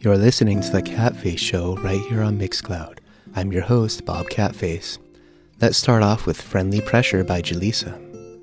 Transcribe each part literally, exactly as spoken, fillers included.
You're listening to the Catface Show right here on Mixcloud. I'm your host, Bob Catface. Let's start off with Friendly Pressure by Jaleesa.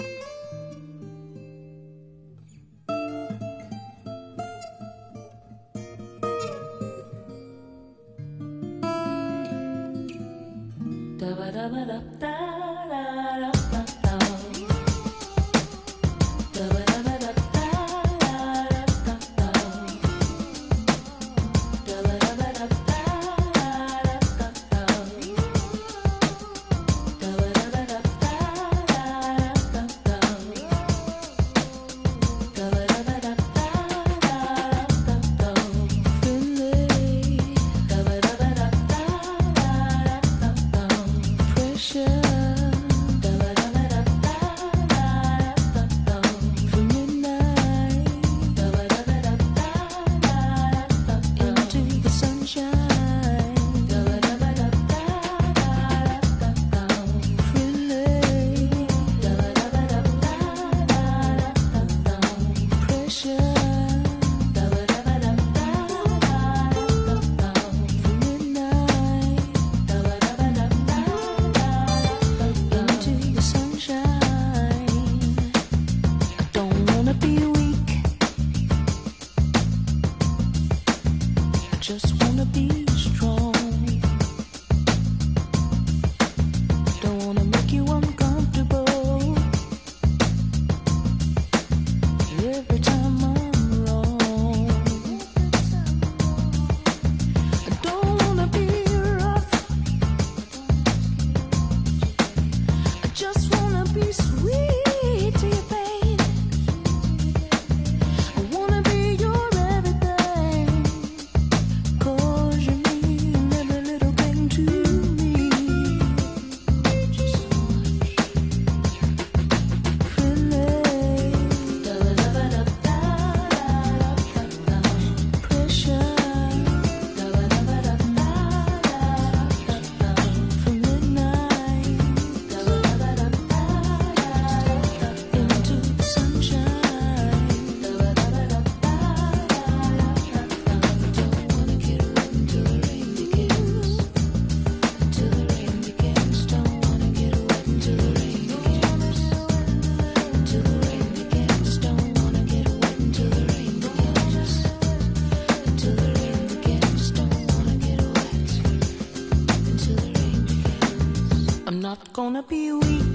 Gonna be weak.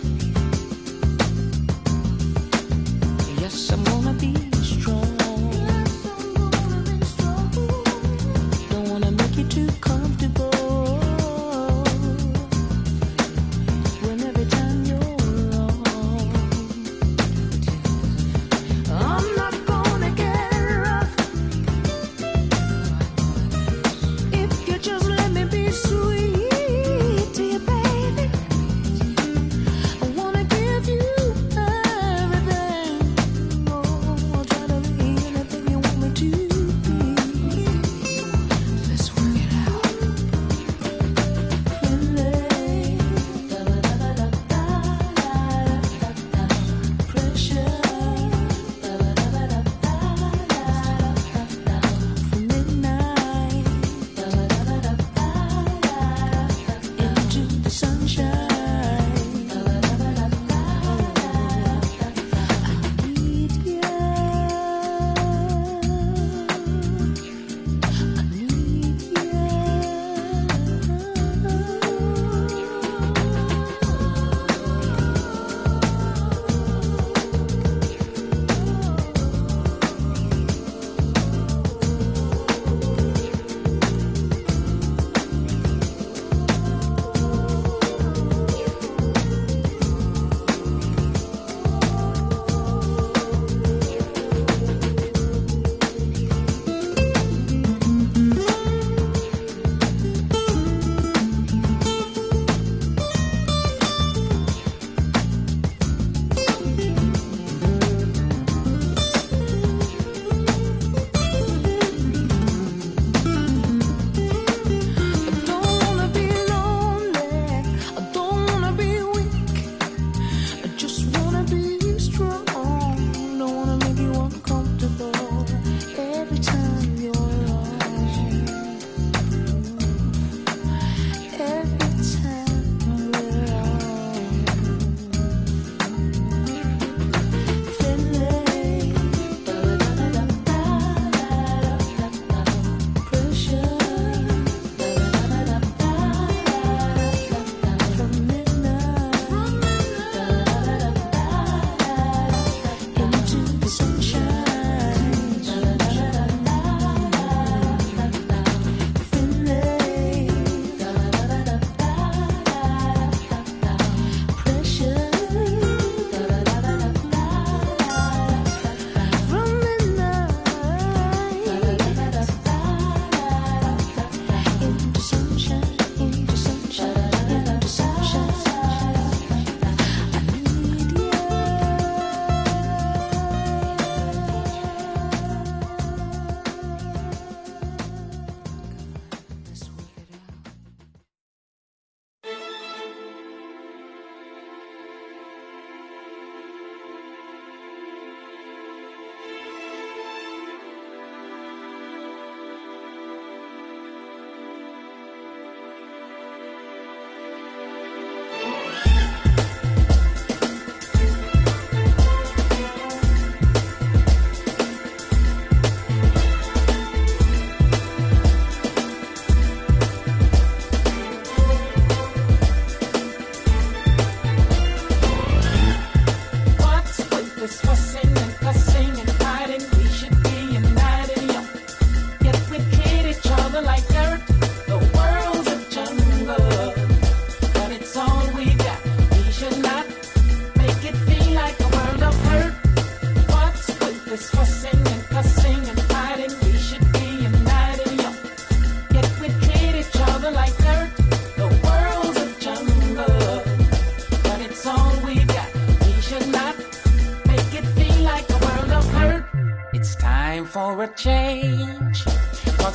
Yes, I'm gonna be strong. Don't wanna make you too comfortable when every time you're wrong. I'm not gonna get rough if you just let me be sweet to you, baby.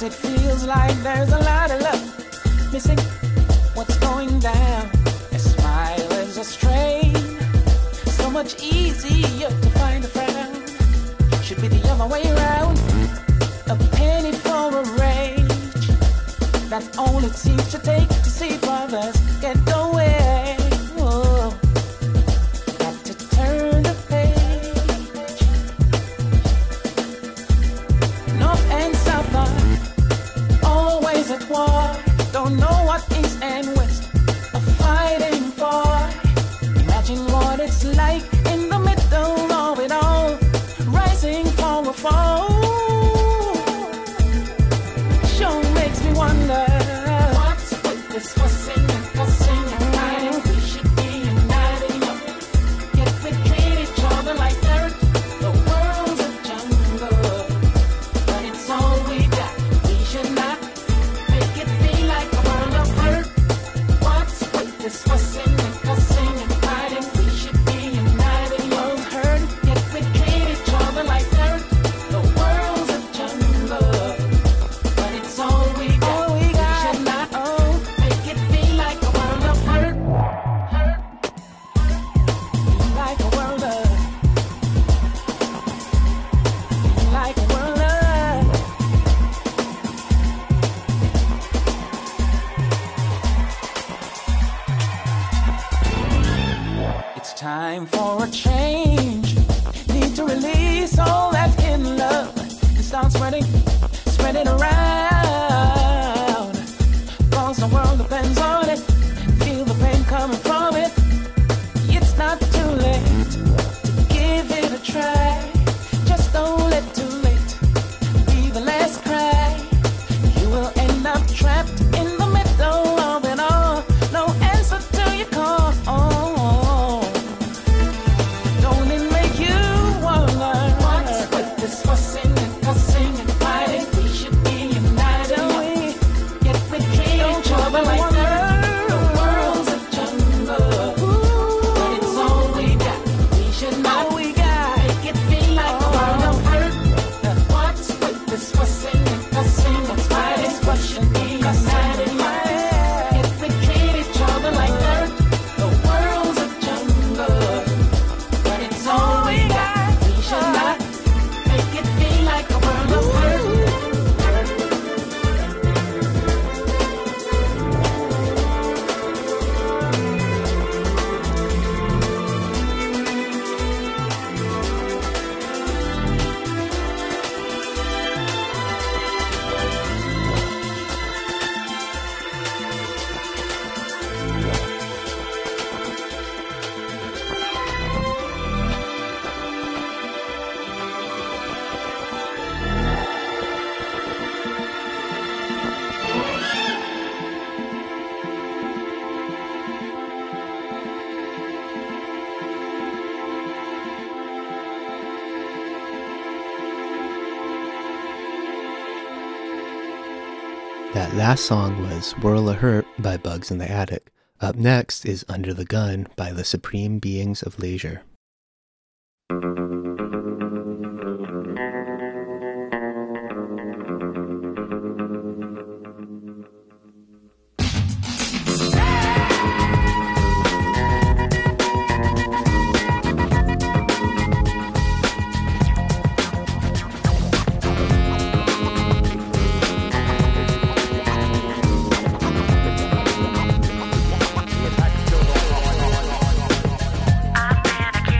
it feels like there's a lot of love missing. What's going down? A smile is a strain. So much easier to find a frown. Should be the other way around. A penny for a rage. That's all it seems to take to see brothers get away. Whoa. Got to turn the page. North and South are always at war. Don't know what East and West are fighting for. Imagine what it's like in the middle of it all, rising from a fall. Sure makes me wonder, what's with this fussing and fussing and fighting? We should be united, yet we treat each other like dirt. The world's a jungle, but it's all we got. We should not make it feel like a world of hurt. What's with this fussing and fussing and fighting? We should be united, world's hurt, yet we treat each other like dirt. The world's a jungle, but it's all we got. All we got. We should not oh, make it feel like a world of hurt. Hurt. Like a world of, like a world of. It's time for a change. Need to release all that hidden love and start spreading, spreading around. Cause the world depends on it. Feel the pain coming from it. It's not too late to give it a try. Just don't let too late be the last cry. You will end up trapped in the middle of it all. No answer to your call. Don't it make you wonder, what's with this fussing and fussing and fighting? We should be united, yet we treat each other like dirt. The world's a jungle, but it's all we got. We should not make it feel like a world of hurt. What's with this fussing and fussing and fighting? We should be united, yet we treat each other like dirt. The world's a jungle, but it's all we got. We should not make it feel like a world of hurt. That last song was Whirl a Hurt by Bugs in the Attic. Up next is Under the Gun by the Supreme Beings of Leisure. I've been a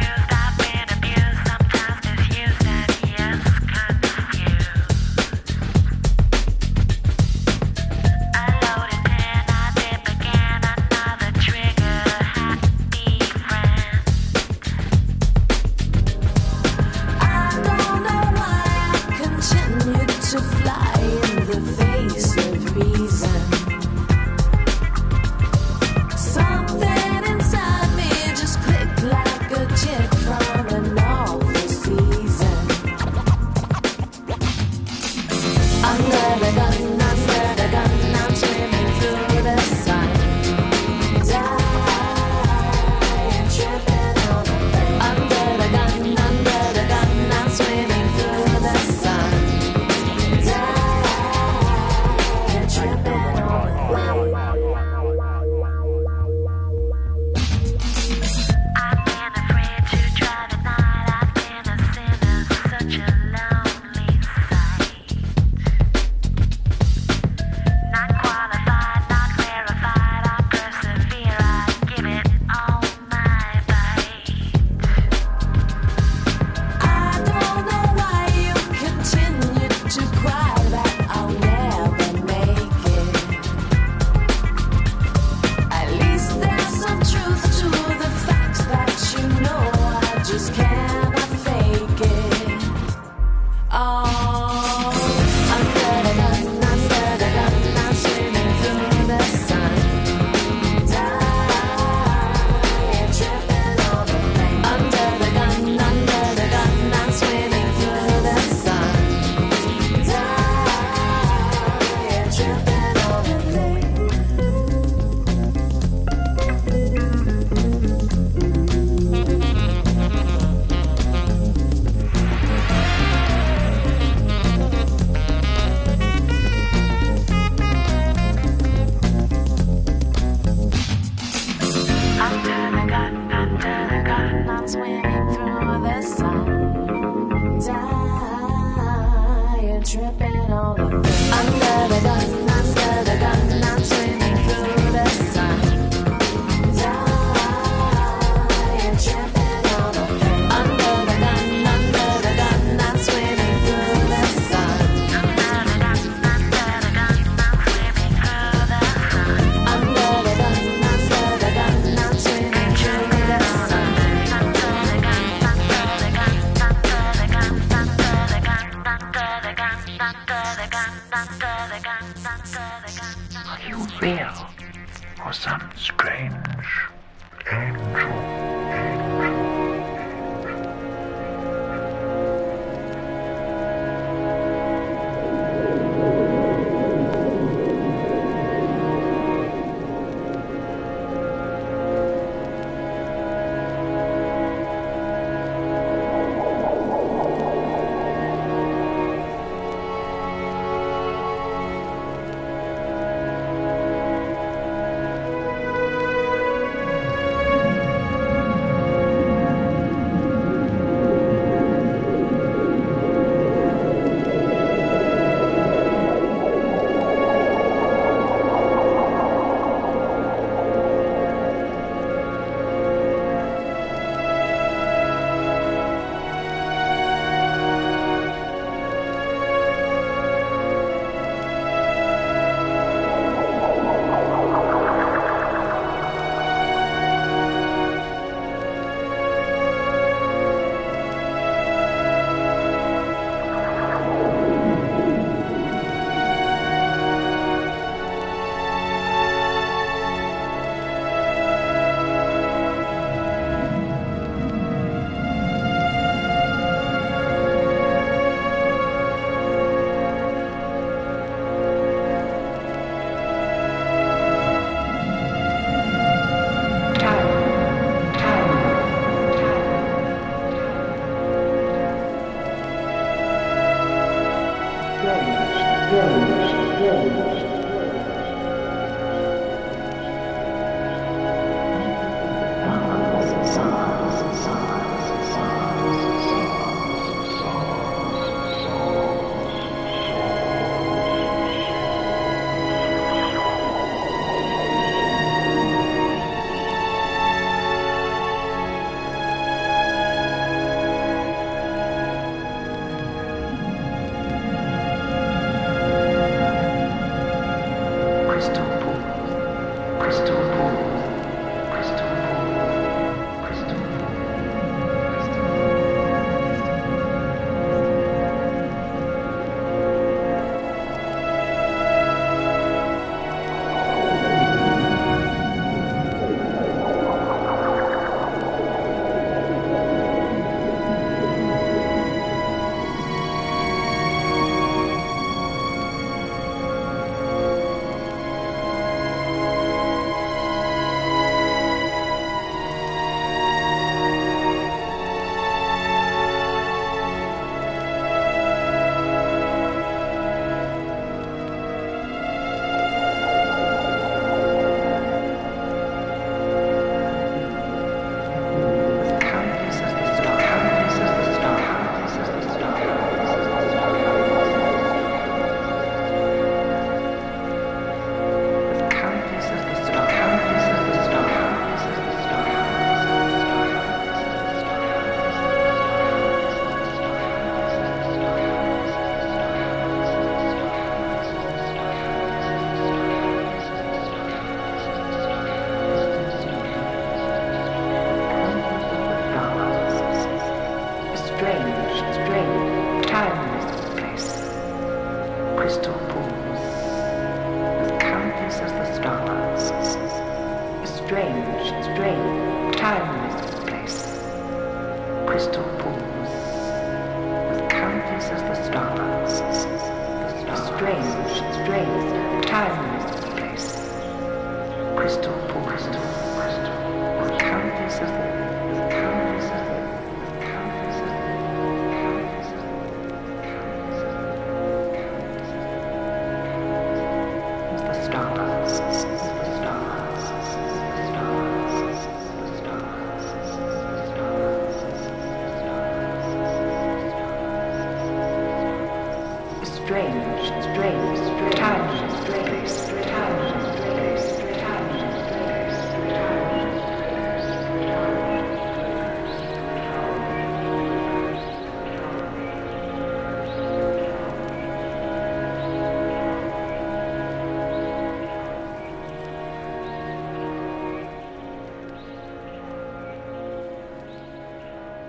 Are you real or some strange angel? Angel.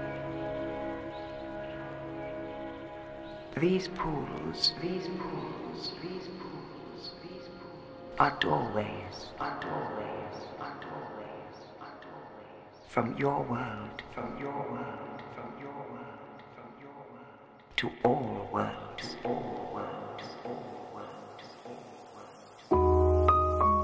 These pools, these pools pools, these pools, these pools are doorways, are doorways, are doorways, are doorways from your world, from your world, from your world, from your world to all worlds, to all worlds, to all worlds, to all worlds.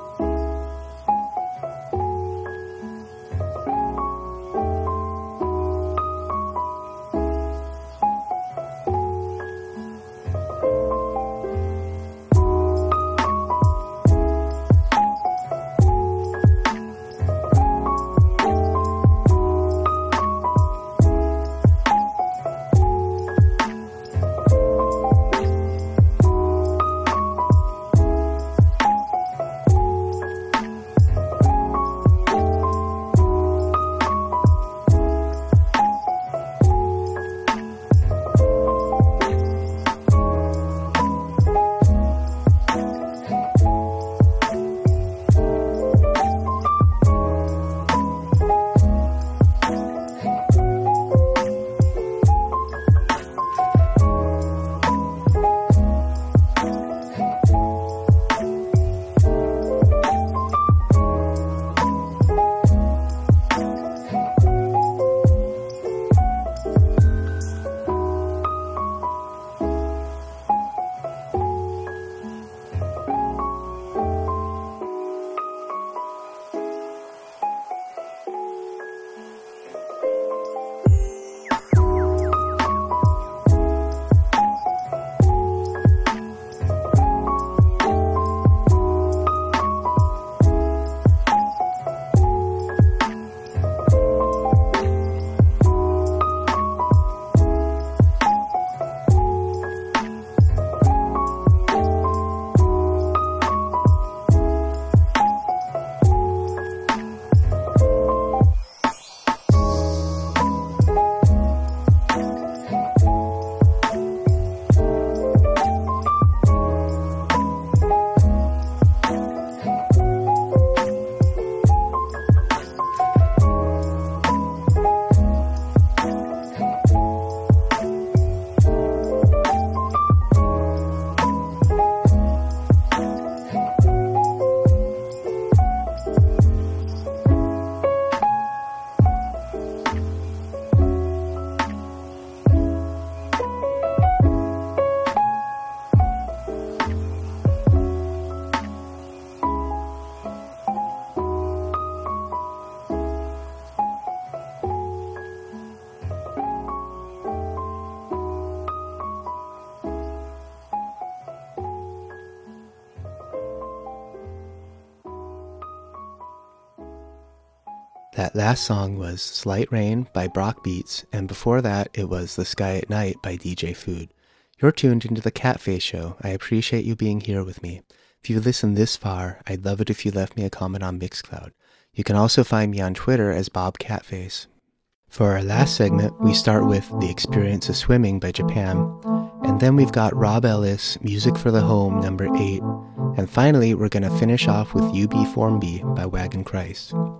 That last song was Slight Rain by Brock Beats, and before that it was The Sky at Night by D J Food. You're tuned into the Catface Show. I appreciate you being here with me. If you've listened this far, I'd love it if you left me a comment on Mixcloud. You can also find me on Twitter as Bob Catface. For our last segment, we start with The Experience of Swimming by Japan, and then we've got Rob Ellis, Music for the Home, number eight, and finally we're going to finish off with U B Form B by Wagon Christ.